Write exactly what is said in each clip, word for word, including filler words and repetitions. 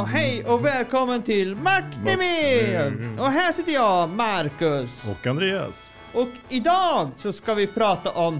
och hej och välkommen till Maknemi! Och här sitter jag, Marcus. Och Andreas. Och idag så ska vi prata om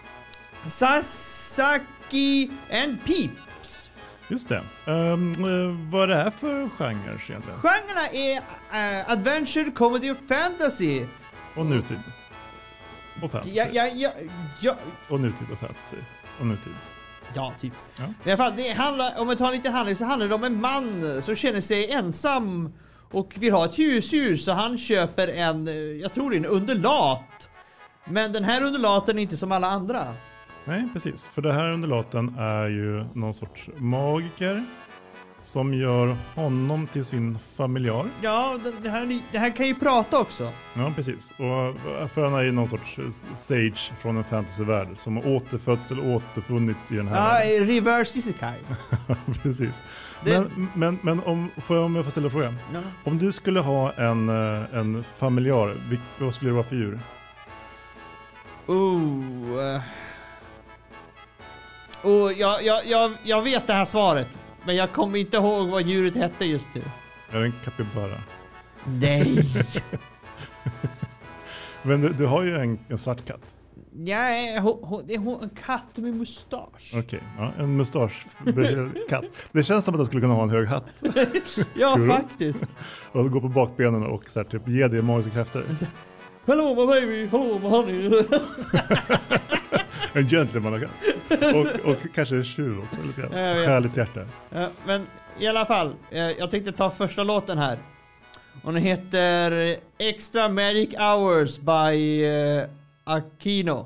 Sasaki and Peeps. Just det. Um, uh, vad är det här för genre egentligen? Genrerna är uh, adventure, comedy och fantasy. Och nutid. Och fantasy. Ja, ja, ja, ja. Och nutid och fantasy. Och nutid. Ja, typ. Ja. I alla fall, det handlar, om man tar lite handling så handlar det om en man som känner sig ensam och vill ha ett husdjur, så han köper en, jag tror det är en undulat. Men den här undulaten är inte som alla andra. Nej, precis. För det här undulaten är ju någon sorts magiker som gör honom till sin familjar. Ja, det här, det här kan ju prata också. Ja, precis. Och för han är ju någon sorts sage från en fantasyvärld som har återfötts eller återfunnits i den här. Ja, reverse isekai. Precis. Det... Men, men, men om, får jag, om jag får ställa frågan. Ja. Om du skulle ha en, en familjar, vad skulle det vara för djur? Oh. Uh. Oh, jag, jag, jag, jag vet det här svaret. Men jag kommer inte ihåg vad djuret hette just nu. Är det en kapibara? Nej. Men du, du har ju en, en svart katt. Nej, hon, hon, det är hon, en katt med mustasch. Okej, okay, ja, en mustasch katt. Det känns som att den skulle kunna ha en hög hatt. Ja, Kul. Faktiskt. Och gå på bakbenen och så här, typ, ge det magiska krafter. Hallå my baby, hallå my honey. En gentleman och, och kanske en tjur också. Lite grann. Härligt hjärta. Ja, men i alla fall, jag tänkte ta första låten här. Och den heter Extra Magic Hours by uh, Akino.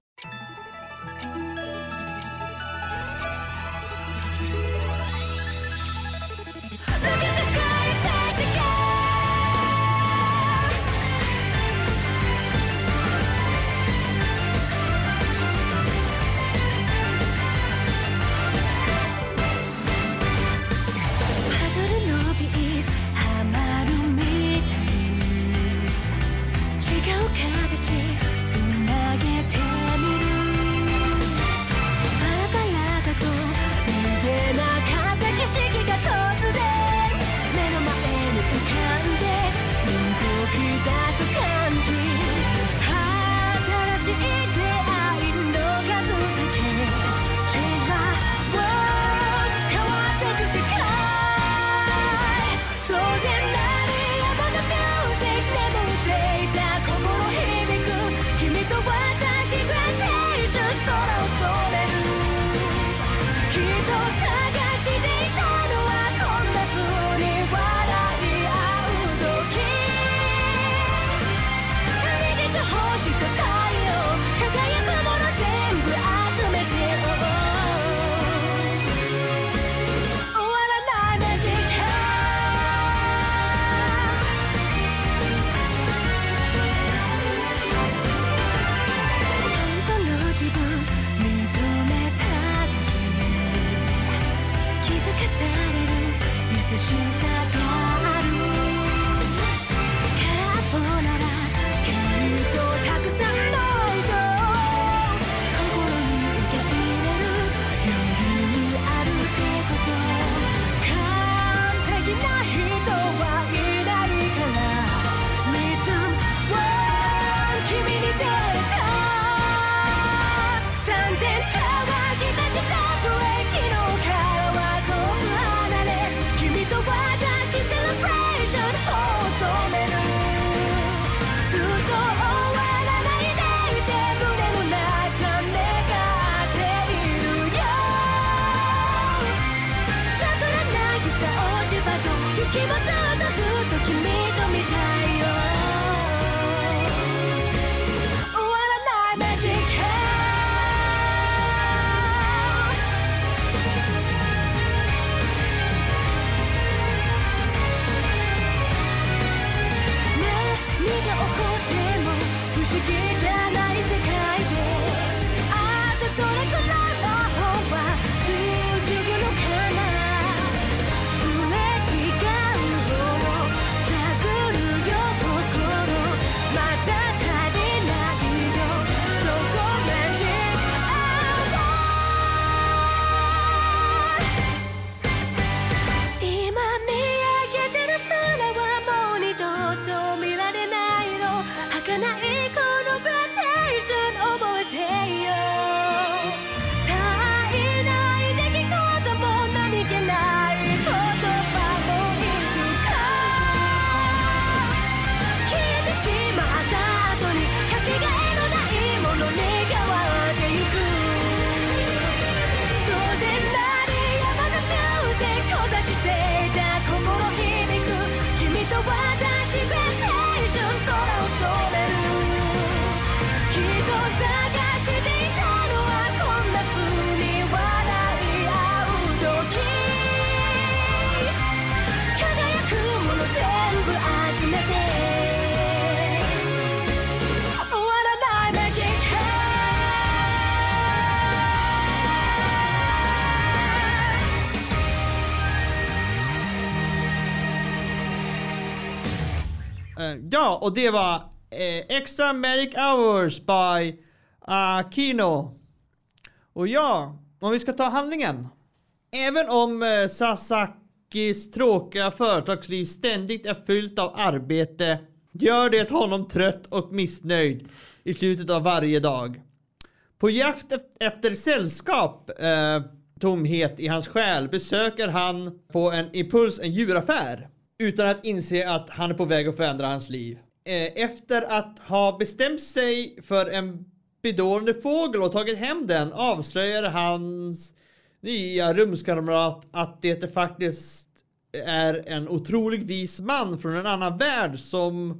Uh, ja, och det var uh, Extra Magic Hours by uh, Kino. Och ja, om vi ska ta handlingen. Även om uh, Sasakis tråkiga företagsliv ständigt är fyllt av arbete, gör det honom trött och missnöjd i slutet av varje dag. På jakt efter sällskap, uh, tomhet i hans själ, besöker han på en impuls en djuraffär utan att inse att han är på väg att förändra hans liv. Efter att ha bestämt sig för en bedårande fågel och tagit hem den, avslöjar hans nya rumskamrat att det faktiskt är en otroligt vis man från en annan värld som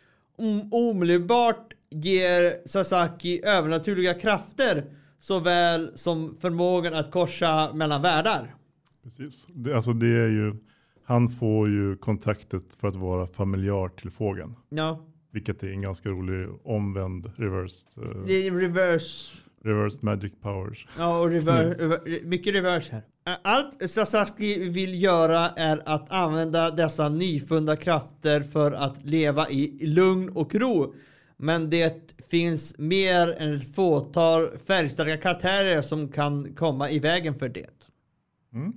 omedelbart ger Sasaki övernaturliga krafter såväl som förmågan att korsa mellan världar. Precis. Det, alltså det är ju, han får ju kontraktet för att vara familjär till fågeln. Ja. Vilket är en ganska rolig omvänd reversed. Uh, Det är reverse. Reversed magic powers. Ja, och reverse, mm. mycket reverse här. Allt Sasaki vill göra är att använda dessa nyfunda krafter för att leva i lugn och ro. Men det finns mer än ett fåtal färgstarka karaktärer som kan komma i vägen för det. Mm.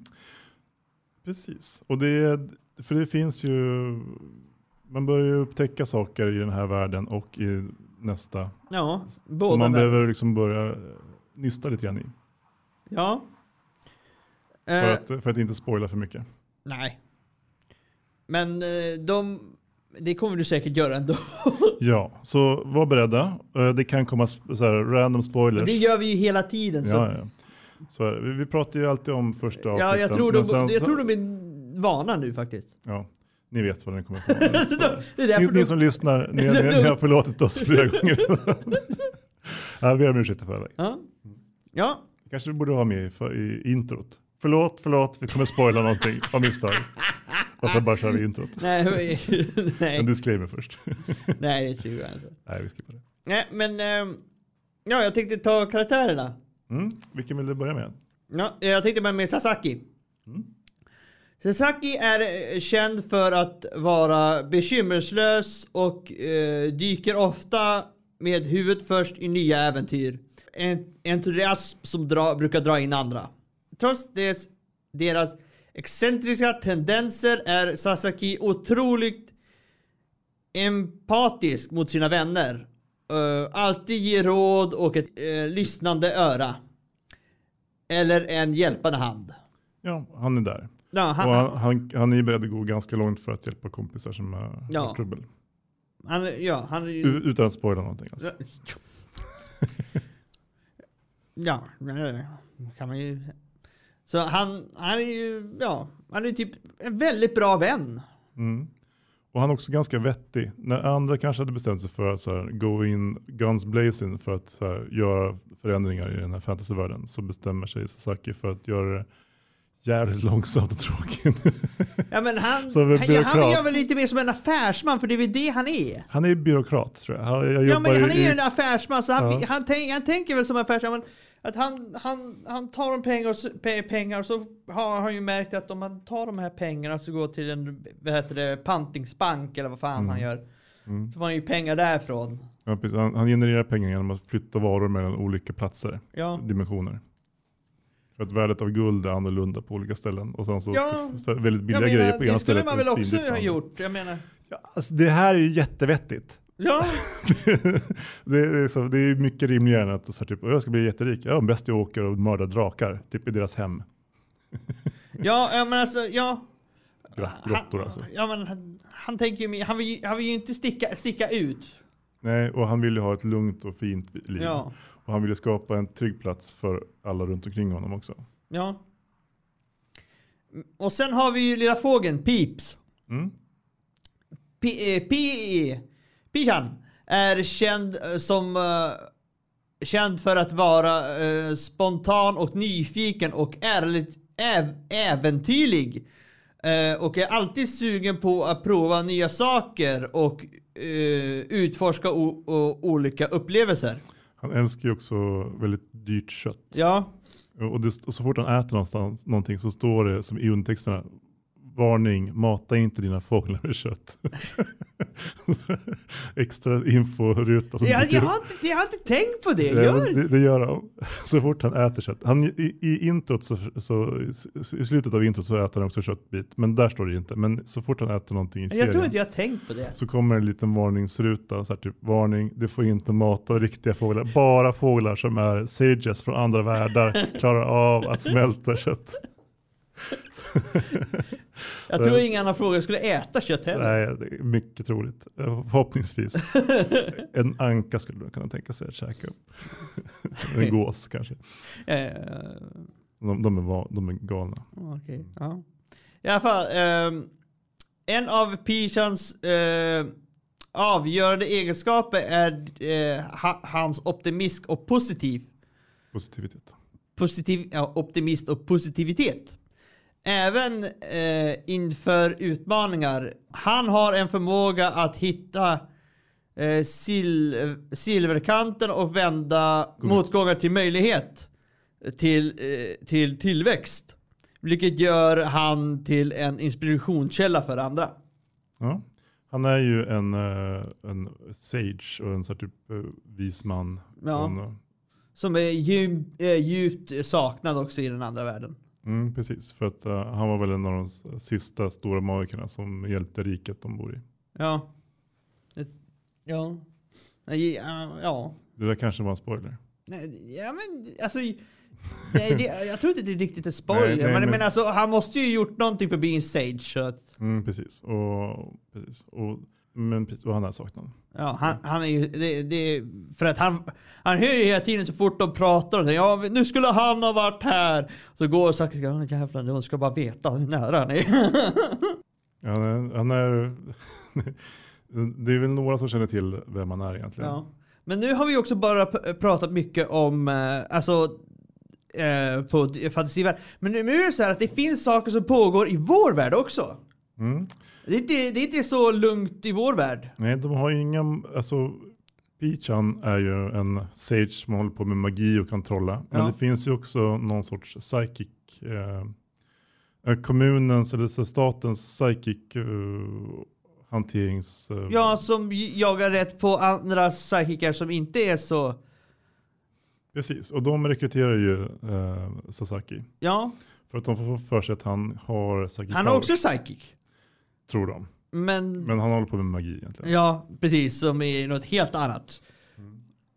Precis. Och det, för det finns ju, man börjar ju upptäcka saker i den här världen och i nästa. Ja, båda. Så man världen. behöver liksom börja nysta lite grann i. Ja. För, Uh, att, för att inte spoila för mycket. nej. Men uh, de... Det kommer du säkert göra ändå. Ja, så var beredda. Det kan komma så här random spoilers. Men det gör vi ju hela tiden. Så. Ja, ja. Så här, vi, vi pratar ju alltid om första avsnittet. Ja, jag tror, de, sen, jag tror de är vana nu faktiskt. Ja, ni vet vad den kommer få. Det är därför ni, de... ni som lyssnar, ni, ni, ni har förlåtit oss flera gånger. Ja, vi har ursäkt för det. Ja. Ja. Kanske vi borde ha med i, för, i introt. Förlåt, förlåt, vi kommer spoila någonting av misstag. Och så bara kör vi introt. Nej, nej. En disclaimer först. Nej, det tror jag inte. Nej, vi skippar det. Nej, men ähm, ja, jag tänkte ta karaktärerna. Mm. Vilken vill du börja med? Ja, jag tänkte börja med Sasaki. Mm. Sasaki är känd för att vara bekymmerslös och eh, dyker ofta med huvudet först i nya äventyr. En entusiasm som dra, brukar dra in andra. Trots det, deras excentriska tendenser är Sasaki otroligt empatisk mot sina vänner. Uh, alltid ger råd och ett uh, lyssnande öra. Eller en hjälpande hand. Ja, han är där. Ja, han, och han, han, han är beredd att gå ganska långt för att hjälpa kompisar som har ja. trubbel. Han, ja, han är ju... U- utan att spoila någonting. Alltså. Ja, kan man ju... Så han, han är ju, ja, han är typ en väldigt bra vän. Mm. Och han är också ganska vettig. När andra kanske hade bestämt sig för att så här, go in guns blazing för att så här, göra förändringar i den här fantasyvärlden, så bestämmer sig Sasaki för att göra det jävligt långsamt och tråkigt. Ja, men han, han, han gör väl lite mer som en affärsman, för det är väl det han är. Han är byråkrat, tror jag. Han, jag ja, men han är ju i, en affärsman, så han, ja. han, tänk, han tänker väl som affärsman. Men att han, han, han tar de pengar och, så, pengar och så har han ju märkt att om man tar de här pengarna så går till en, vad heter det, pantingsbank eller vad fan mm. han gör. Mm. Så får han ju pengar därifrån. Ja, precis. Han, han genererar pengar genom att flytta varor mellan olika platser, ja. dimensioner. För att värdet av guld är annorlunda på olika ställen. Och sen så, ja. så väldigt billiga menar, grejer på ena stället. Det skulle man väl också ha gjort, jag menar. Ja, alltså, det här är ju jättevettigt. Ja. det, är så, det är mycket rimligare än att så här, typ, jag ska bli jätterik. Ja, bäst jag åker och mördar drakar. Typ i deras hem. ja, men alltså, ja. Grottor han, alltså. Ja, men han, han tänker ju, han vill, han vill ju inte sticka, sticka ut. Nej, och han vill ju ha ett lugnt och fint liv. Ja. Och han vill ju skapa en trygg plats för alla runt omkring honom också. Ja. Och sen har vi ju lilla fågeln, Peeps. Mm. P, eh, P, Pichan är känd som uh, känd för att vara uh, spontan och nyfiken och ärligt äv, äventyrlig. Uh, och är alltid sugen på att prova nya saker och uh, utforska o, o, olika upplevelser. Han älskar ju också väldigt dyrt kött. Ja. Och, det, och så fort han äter någonstans någonting så står det som i undertexterna varning, mata inte dina fåglar med kött. Extra inforuta. Som jag, jag, har inte, jag har inte tänkt på det. Ja, det, det gör han. Så fort han äter kött. Han, i, i, introt så, så, I slutet av introt så äter han också köttbit. Men där står det inte. Men så fort han äter någonting i serien. Jag tror inte jag har tänkt på det. Så kommer en liten varningsruta. Så här typ, varning, du får inte mata riktiga fåglar. Bara fåglar som är sages från andra världar klarar av att smälta kött. Jag tror ingen annan fråga skulle äta kött heller. Nej, det är mycket troligt. Förhoppningsvis. En anka skulle du kunna tänka sig att käka upp. En gås kanske. De, de, är, de är galna. Okej, ja. I alla fall, eh, en av Pichans eh, avgörande egenskaper är eh, ha, hans optimism och positiv. Positivitet. Positiv, ja, optimist och positivitet. Även eh, inför utmaningar. Han har en förmåga att hitta eh, sil silverkanten och vända mm. motgångar till möjlighet. Till, eh, till tillväxt. Vilket gör han till en inspirationskälla för andra. Ja. Han är ju en, en sage och en sån typ uh, visman. Ja. En, som är djup, äh, djupt saknad också i den andra världen. Mm, precis, för att uh, han var väl en av de sista stora magikerna som hjälpte riket de bor i. Ja. Det, ja. Ja. Ja. Det där kanske var en spoiler. Nej, ja, men alltså... Nej, det, jag tror inte det är riktigt ett spoiler. Nej, nej, men, men, men alltså, han måste ju gjort någonting för being sage. Så att... mm, precis. Och, precis. Och, men precis. Och han är saknad. Ja, han, han är ju... Det, det, för att han, han hör ju hela tiden så fort de pratar. Och säger, ja, nu skulle han ha varit här. Så går och sagt, jävlar, hon ska bara veta hur nära han är. Ja, han är... Han är det är väl några som känner till vem man är egentligen. Ja. Men nu har vi också bara p- pratat mycket om... Alltså... Eh, på fantasivärld. Men nu är det så här att det finns saker som pågår i vår värld också. Mm. Det, är inte, det är inte så lugnt i vår värld. Nej, de har inga... Alltså, Pichan är ju en sage som håller på med magi och kan trolla. Men ja. Det finns ju också någon sorts psychic... Eh, kommunens eller så statens psychic... Eh, hanterings... Eh, ja, som jagar rätt på andra psychiker som inte är så... Precis, och de rekryterar ju eh, Sasaki. Ja. För att de får för sig att han har psychic Han har också psychic. Tror de. Men, Men han håller på med magi egentligen. Ja, precis. Som är något helt annat. Mm.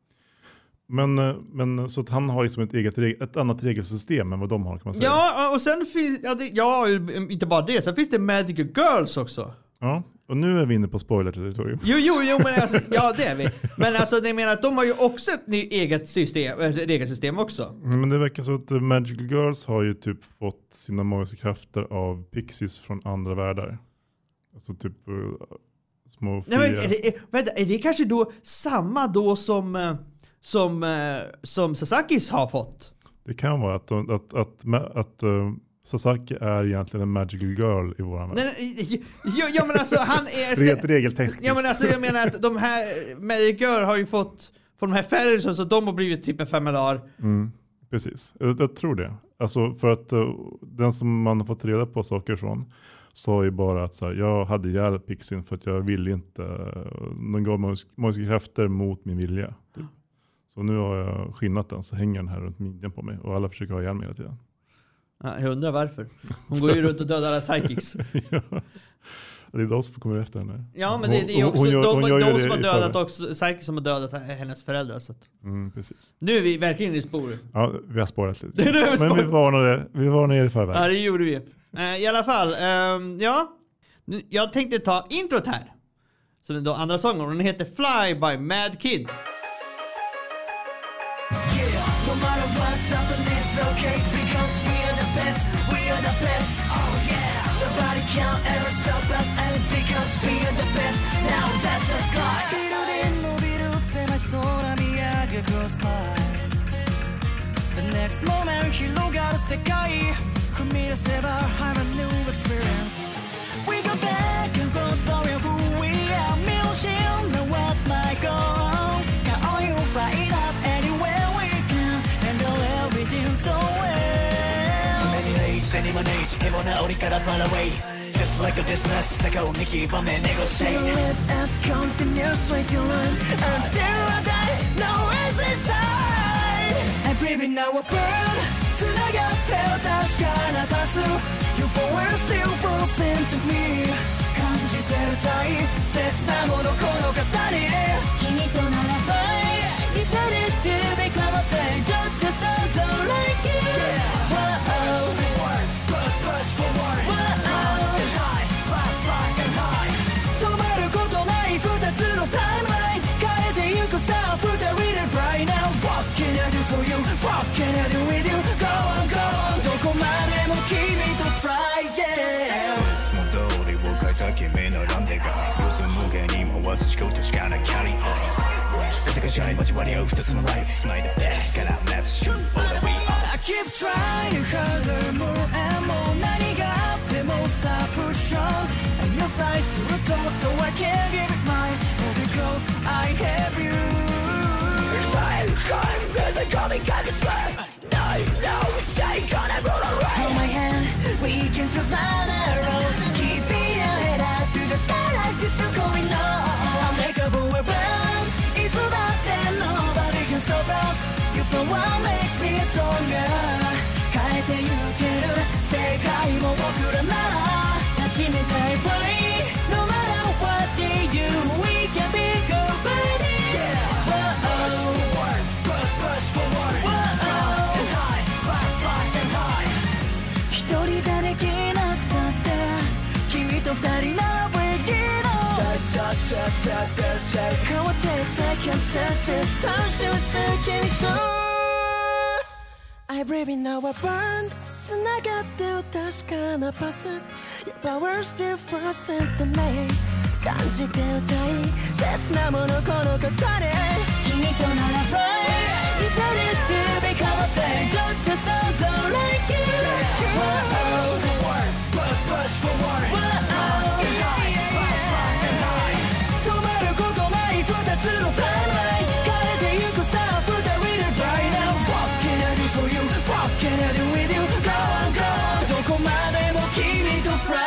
Men, men så att han har liksom ett eget ett annat regelsystem än vad de har, kan man säga. Ja, och sen finns... Ja, det, ja inte bara det. Sen finns det Magical Girls också. Ja, och nu är vi inne på spoiler-territorium. Jo, jo, jo, men alltså, ja, det är vi. Men alltså, det menar att de har ju också ett nytt eget system, äh, regelsystem också. Men det verkar så att Magical Girls har ju typ fått sina magiska krafter av pixies från andra världar. Alltså typ uh, små fria... Nej, men är det, är, vänta, är det kanske då samma då som, som, som Sasakis har fått? Det kan vara att, att, att, att, att uh, Sasaki är egentligen en magical girl i våran värld. Nej, ja, ja, men alltså han är... Rent regeltekniskt. Ja, men alltså jag menar att de här magical girl har ju fått från de här färger så de har blivit typ en femmelar. Mm, precis. Jag, jag tror det. Alltså för att uh, den som man har fått reda på saker från sa ju bara att så här, jag hade ihjäl pixien för att jag ville inte... Uh, de gav magiska krafter mot min vilja. Typ. Så nu har jag skinnat den så hänger den här runt midjan på mig och alla försöker ha ihjäl mig hela tiden. Ja, jag undrar varför. Hon går ju runt och dödar alla psychics. Ja. Det är de som kommer efter henne. Ja, men det, det är också hon, hon gör, de, de som har dödat också, psychics som har dödat hennes föräldrar. Så att. Mm, precis. Nu är vi verkligen i spår. Ja, vi har spårat lite. Det är men vi varnade, vi varnade er i förväg. Ja, det gjorde vi. Uh, I alla fall, um, ja. Jag tänkte ta introt här. Så den då andra sången, den heter Fly by Mad Kid. Yeah, no matter what's happening, it's okay because we are the best, we are the best, oh yeah. Nobody can ever stop us, and because we are the best, now touch the sky. The next moment, hirogaru sekai, kumiraseばI'm a new experience. We go back and forth, but we're who we are. Million, now what's my goal? Can all you fight up anywhere we can, handle everything so well. Too many days, anyone age, came on out, gotta fly away. Just like a business 坂を見極め negotiate To live as continuously to learn Until I die No exit side I'm breathing now a burn 繋がってる確かなパス Your power still falls into me 感じてる大切なものこの語り君とならばDecided to become a stranger Cause I'm so like you Whoa Push forward, push, push forward Wow and high, fly, fly and high 止まることない二つのタイムライン変えてゆくさ Put a reader right now What can I do for you? What can I do with you? Go on, go on どこまでも君と fly, yeah いつも通りを変えた君のランデが要する無限に回す思考確かなキャリー片し合い交わり合う二つのライフつないで Best から Let's shoot all the way up I keep trying harder more and more 何があってもさ push on I'm your side ずっと so I can't give it mine Every close I have you Style climb cause I call me cause it's fun No you know it's ain't gonna roll alright Hold my hand we can just run around Keeping your head out to the sky like this still going on I'll make a boy burnいつだって nobody can stop us Your power makes me stronger 変えてゆける世界も僕らなら立ち向かい fly No matter what they do We can be good buddy Yeah Push forward Push push forward Fly and high Fly fly and high 一人じゃできなくたって君と二人なら we're getting Come on, take seconds, just touch your second too. I breathe now, I burn. 繋がってる確かなパス Your power still first into me 感じてる大切なものこの語り君となら fly Decided to become a stranger Cause I'm so like you Push forward, push, push forward Wow and high, fly, fly and high 止まることない二つのタイムライン変えてゆくさ Put a reader right now What can I do for you? What can I do with you? Go on, go on どこまでも君と fly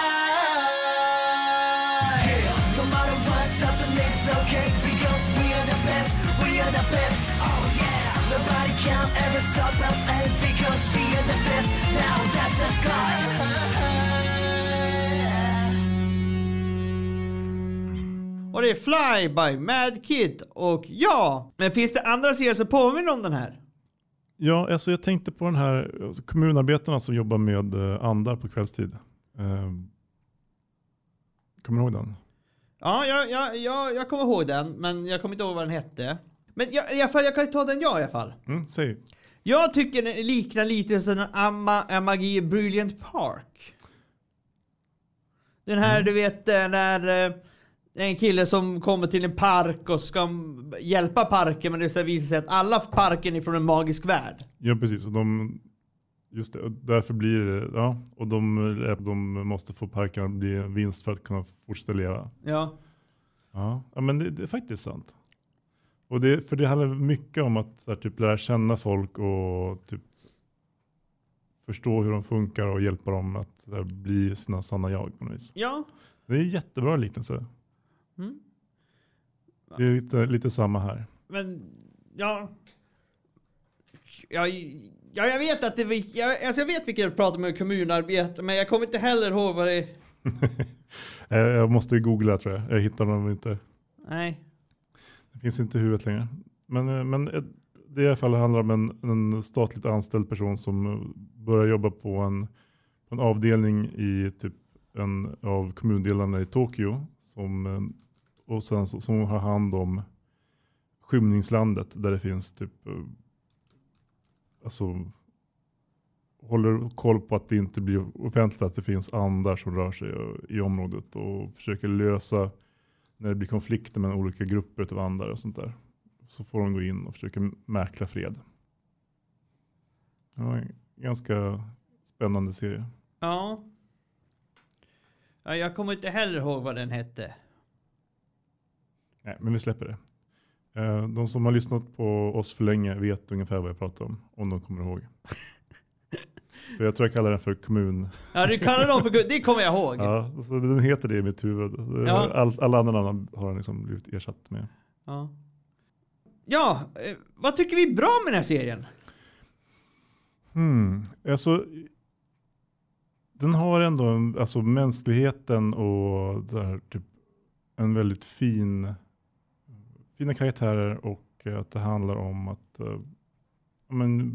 Yeah, no matter what's happening it's okay Because we are the best, we are the best Oh yeah, nobody can ever stop us And because we are the best Now that's the sky Och det är Fly by Mad Kid. Och ja, men finns det andra serier som påminner om den här? Ja, alltså jag tänkte på den här alltså kommunarbetarna som jobbar med uh, andar på kvällstid. Uh, kommer du ihåg den? Ja, jag, jag, jag, jag kommer ihåg den, men jag kommer inte ihåg vad den hette. Men jag, i alla fall, jag kan ta den jag i alla fall. Mm, säg. Jag tycker den liknar lite som Amma Amagi Brilliant Park. Den här, mm. du vet, när... En kille som kommer till en park och ska hjälpa parken, men det så visar sig att alla parken är från en magisk värld. Ja, precis. Och de, just det, därför blir det, ja, och de, de måste få parken att bli en vinst för att kunna fortsätta leva. Ja. Ja, ja men det, det är faktiskt sant. Och det, för det handlar mycket om att så här, typ, lära känna folk och typ förstå hur de funkar och hjälpa dem att här, bli sina sanna jag på något vis. Ja. Det är jättebra liknelse. Mm. Det är lite, lite samma här. Men, ja. Jag, ja, jag vet att det jag, alltså jag vet vilka jag pratar med kommunarbete, men jag kommer inte heller ihåg vad det är. Jag måste googla tror jag. Jag hittar dem inte. Nej. Det finns inte i huvudet längre. Men, men det i alla fall handlar om en, en statligt anställd person som börjar jobba på en, på en avdelning i typ en av kommundelarna i Tokyo som, och sen så, som har hand om skymningslandet där det finns typ alltså håller koll på att det inte blir offentligt att det finns andar som rör sig i området och försöker lösa när det blir konflikter med olika grupper av andar och sånt där. Så får de gå in och försöka mäkla fred. Ja, en ganska spännande serie. Ja. Ja, jag kommer inte heller ihåg vad den hette. Nej, men vi släpper det. De som har lyssnat på oss för länge vet ungefär vad jag pratar om. Om de kommer ihåg. För jag tror jag kallar den för kommun. Ja, du kallar dem för kommun. Det kommer jag ihåg. Ja, så den heter det i mitt huvud. Ja. All, alla andra namn har den liksom blivit ersatt med. Ja. Ja, eh, vad tycker vi är bra med den här serien? Hmm. Alltså, den har ändå en, alltså mänskligheten och där, typ, en väldigt fin fina karaktärer och att det handlar om att uh, men,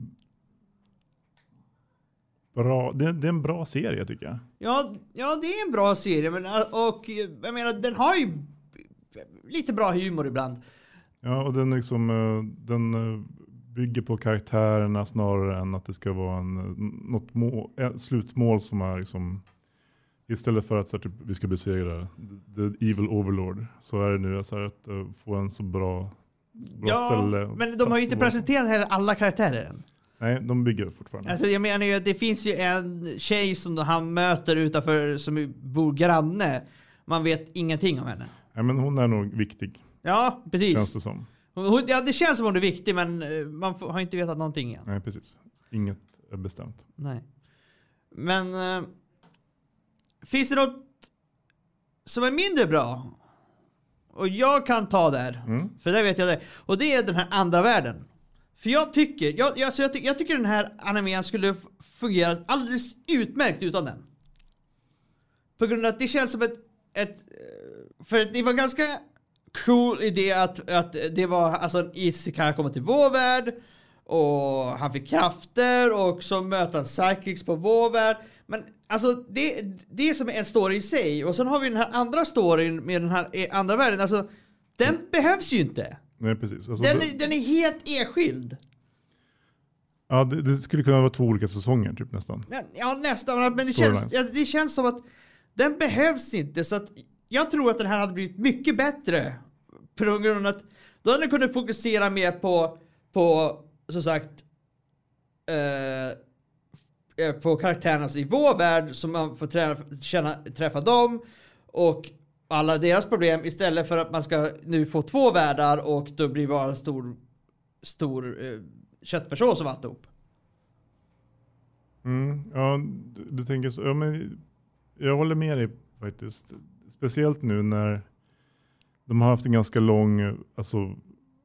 bra, det, det är en bra serie tycker jag. Ja, ja, det är en bra serie, men och jag menar den har ju lite bra humor ibland. Ja, och den liksom den bygger på karaktärerna snarare än att det ska vara en något mål, ett slutmål som är liksom istället för att så här, typ, vi ska besegra the evil overlord, så är det nu så här, att uh, få en så bra, så bra ja, ställe. Men de har ju inte presenterat heller alla karaktärer än. Nej, de bygger fortfarande. Alltså jag menar ju att det finns ju en tjej som han möter utanför som bor granne. Man vet ingenting om henne. Nej, men hon är nog viktig. Ja, precis. Känns det som. Hon, ja, det känns som hon är viktig, men man får, har inte vetat någonting än. Nej, precis. Inget är bestämt. Nej. Men äh, finns det något som är mindre bra? Och jag kan ta där. Mm. För det vet jag det. Och det är den här andra världen. För jag tycker, jag, jag, jag, tycker, jag tycker den här animen skulle fungera alldeles utmärkt utan den. På grund av att det känns som ett, ett för det var ganska cool idé att, att det var alltså en isekai komma till vår värld och han fick krafter och så möter han psychics på vår värld. Men alltså det, det är som en story i sig. Och sen har vi den här andra storyn med den här andra världen. Alltså den mm. behövs ju inte. Nej, precis. Alltså, den, det, är, den är helt enskild. Ja, det, det skulle kunna vara två olika säsonger typ nästan. Ja, nästan. Men det känns, ja, det känns som att den behövs inte. Så att jag tror att den här hade blivit mycket bättre. På grund av att då hade den kunnat fokusera mer på, på så sagt, eh, på karaktärerna i vår värld. Så man får träffa, känna, träffa dem. Och alla deras problem. Istället för att man ska nu få två världar. Och då blir det bara en stor, stor eh, köttfärssås av alltihop. Mm, ja, du, du tänker så. Ja, men jag håller med dig faktiskt. Speciellt nu när de har haft en ganska lång alltså,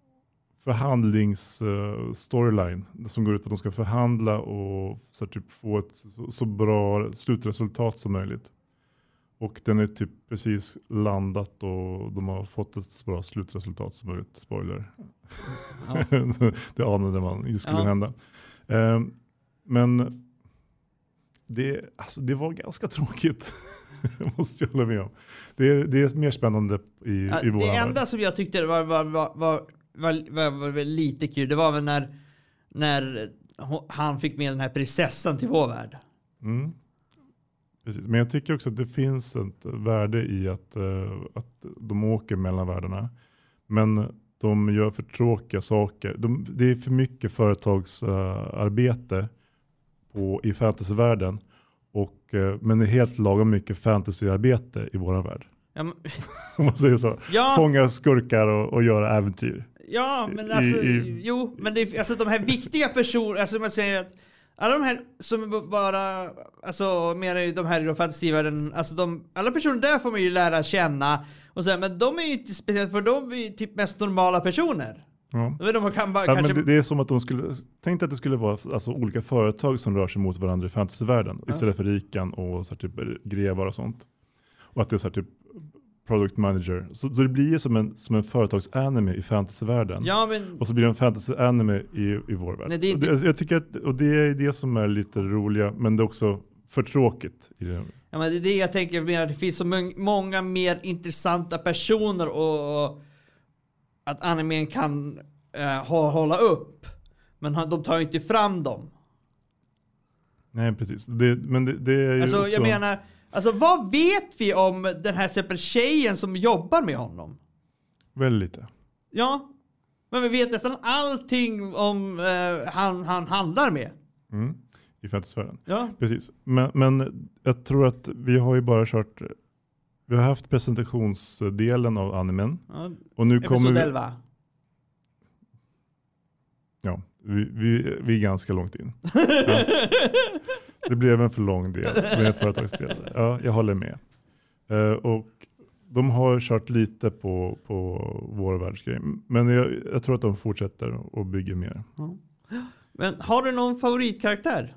förhandlings-storyline uh, som går ut på att de ska förhandla och så, typ, få ett så, så bra slutresultat som möjligt. Och den är typ precis landat och de har fått ett så bra slutresultat som möjligt. Spoiler. Ja. Det anade man inte skulle ja. hända. Um, men det, alltså, det var ganska tråkigt. Måste jag hålla med om. Det är, det är mer spännande i, ja, i våra det enda värld. Som jag tyckte var, var, var, var, var, var, var, var lite kul, det var väl när, när han fick med den här prinsessan till vår värld. Mm. Precis. Men jag tycker också att det finns ett värde i att, uh, att de åker mellan världarna. Men de gör för tråkiga saker. De, det är för mycket företagsarbete uh, på, i fantasyvärlden. Och, men det är helt lagom mycket fantasyarbete i vår värld. Ja, men, om man säger så. Ja. Fånga skurkar och, och göra äventyr. Ja, men alltså, I, i, jo, men det är, alltså de här viktiga personerna, alltså man säger att alla de här som bara, alltså mer i de här i fantasyvärlden, alltså de, alla personer där får man ju lära känna och så här, men de är ju inte speciellt, för de är ju typ mest normala personer. Ja. De kan bara, ja, kanske... men det, det är som att de skulle tänkt att det skulle vara alltså, olika företag som rör sig mot varandra i fantasyvärlden ja. istället för rikan och så här, typ grevar och sånt. Och att det är så här, typ product manager. Så, så det blir som en, som en företagsanime i fantasyvärlden. Ja, men... Och så blir det en fantasy-anime i, i vår värld. Nej, det är inte... och det, jag tycker att, och det är det som är lite roliga, men det är också för tråkigt. I det. Ja, men det är det jag tänker mer, det finns så många mer intressanta personer och, och att animen kan uh, hålla upp. Men de tar ju inte fram dem. Nej, precis. Det, men det, det är ju alltså, också... jag menar, alltså vad vet vi om den här exempel tjejen som jobbar med honom? Väldigt lite. Ja, men vi vet nästan allting om uh, han, han handlar med. Mm. I fantasyvärlden. Ja. Precis. Men, men jag tror att vi har ju bara kört... Vi har haft presentationsdelen av animen. Ja, och nu kommer vi... elva. Ja, vi, vi, vi är ganska långt in. Ja. Det blev en för lång del med företagsdel. Ja, jag håller med. Uh, och de har kört lite på, på vår världsgrej. Men jag, jag tror att de fortsätter och bygger mer. Mm. Men har du någon favoritkaraktär?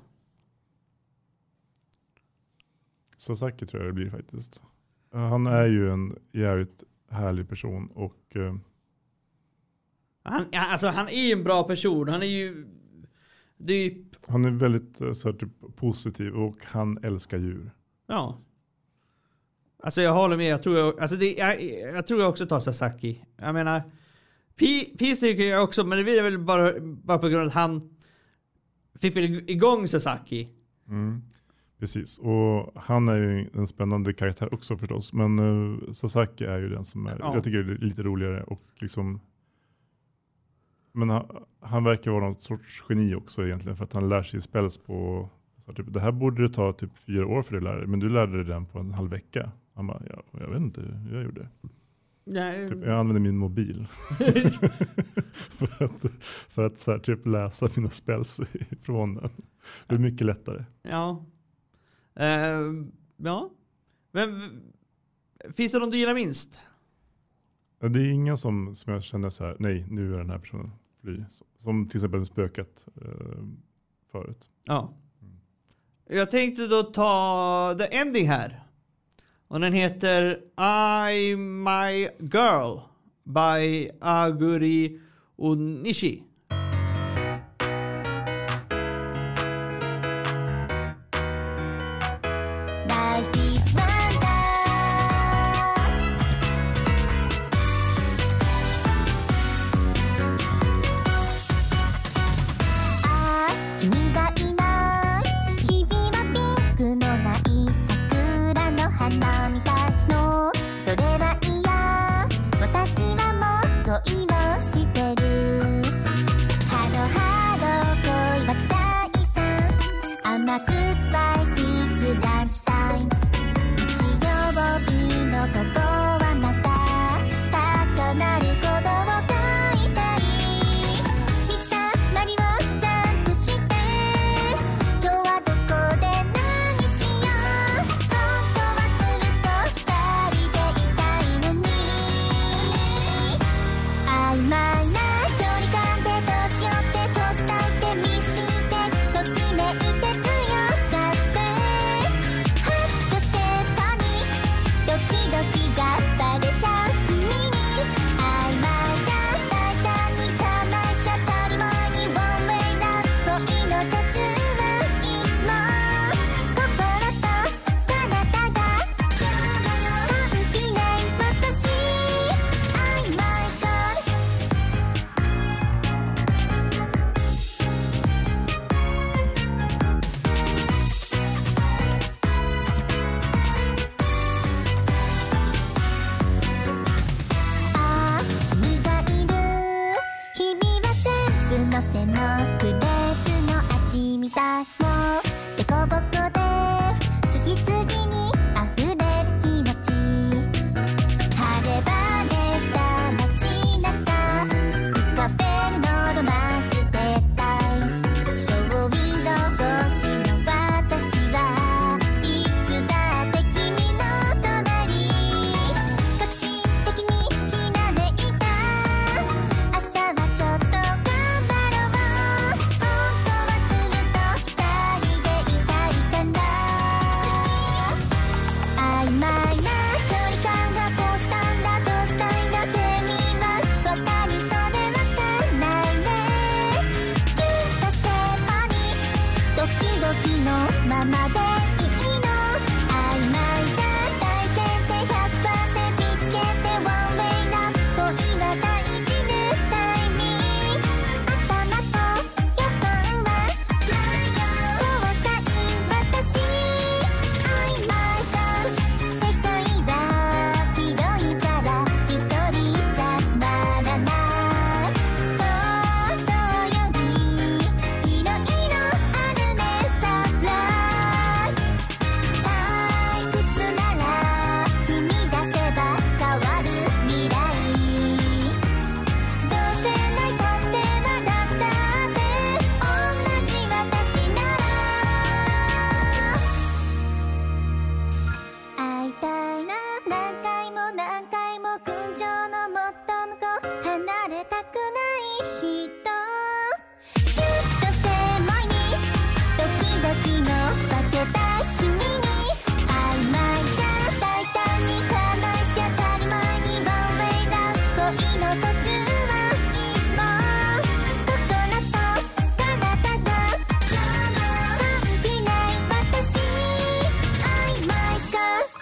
Sasaki tror jag det blir faktiskt. Uh, han är ju en jävligt härlig person. Och... Uh, han, alltså, han är en bra person. Han är ju... Det är ju... Han är väldigt så här, typ, positiv och han älskar djur. Ja. Alltså jag håller med. Jag tror jag, alltså det, jag, jag tror jag också tar Sasaki. Jag menar, Peace tycker jag också, men det är väl bara, bara på grund av att han fick väl igång Sasaki. Mm. Precis. Och han är ju en spännande karaktär också förstås. Men uh, Sasaki är ju den som är, ja. Jag tycker det är lite roligare och liksom... Men han, han verkar vara någon sorts geni också egentligen för att han lär sig spells på så typ, det här borde det ta typ fyra år för dig att lära dig, men du lärde dig den på en halv vecka. Han bara, ja, jag vet inte, jag gjorde det. Nej. Typ, jag använder min mobil för att, för att så här, typ läsa mina spells ifrån den. Det är mycket lättare. Ja. Uh, ja. Men finns det någon du gillar minst? Det är ingen som, som jag känner så här, nej, nu är den här personen fly. Som till exempel spökat eh, förut. Ja. Mm. Jag tänkte då ta the ending här. Och den heter I My Girl by Aguri Onishi.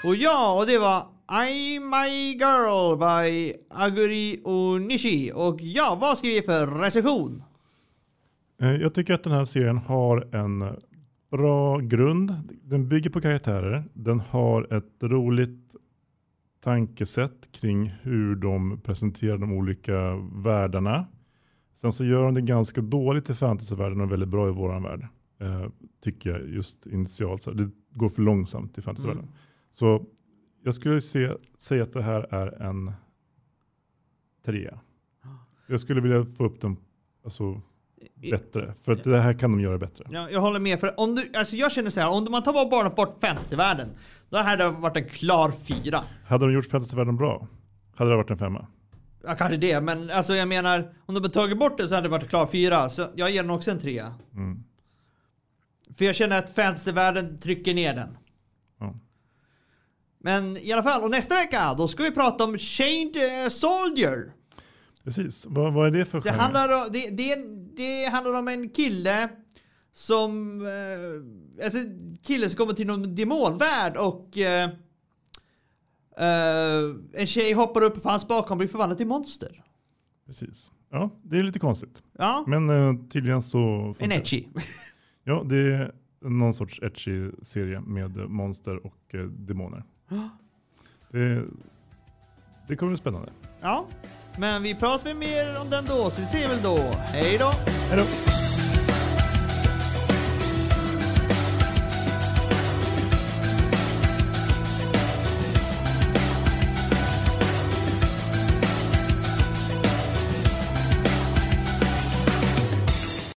Och ja, och det var I My Girl by Aguri Onishi. Och ja, vad ska vi ge för recension? Jag tycker att den här serien har en bra grund. Den bygger på karaktärer. Den har ett roligt tankesätt kring hur de presenterar de olika världarna. Sen så gör de det ganska dåligt i fantasyvärlden och väldigt bra i våran värld. Eh, tycker jag just initialt. Så det går för långsamt i fantasyvärlden. Mm. Så jag skulle se, säga att det här är en trea. Jag skulle vilja få upp den alltså, bättre. För att det här kan de göra bättre. Ja, jag håller med. För om du, alltså jag känner så här, om man tar bara bort, bort fantasyvärlden, då hade det varit en klar fyra. Hade de gjort fantasyvärlden bra, hade det varit en femma. Ja, kanske det. Men alltså jag menar, om de hade tagit bort det så hade det varit en klar fyra. Så jag ger den också en trea. Mm. För jag känner att fantasyvärlden trycker ner den. Ja. Men i alla fall, och nästa vecka då ska vi prata om Chained Soldier. Precis, vad, vad är det för det handlar, om, det, det, det handlar om en kille som eh, alltså, kille som kommer till någon demonvärld och eh, eh, en tjej hoppar upp på hans bakom och blir förvandlad till monster. Precis, ja det är lite konstigt. Ja. Men eh, tydligen så... En etchy. Ja, det är någon sorts etchy serie med monster och eh, demoner. Det, det kommer bli spännande. Ja, men vi pratar mer om den då, så vi ser väl då. Hej då! Hej då!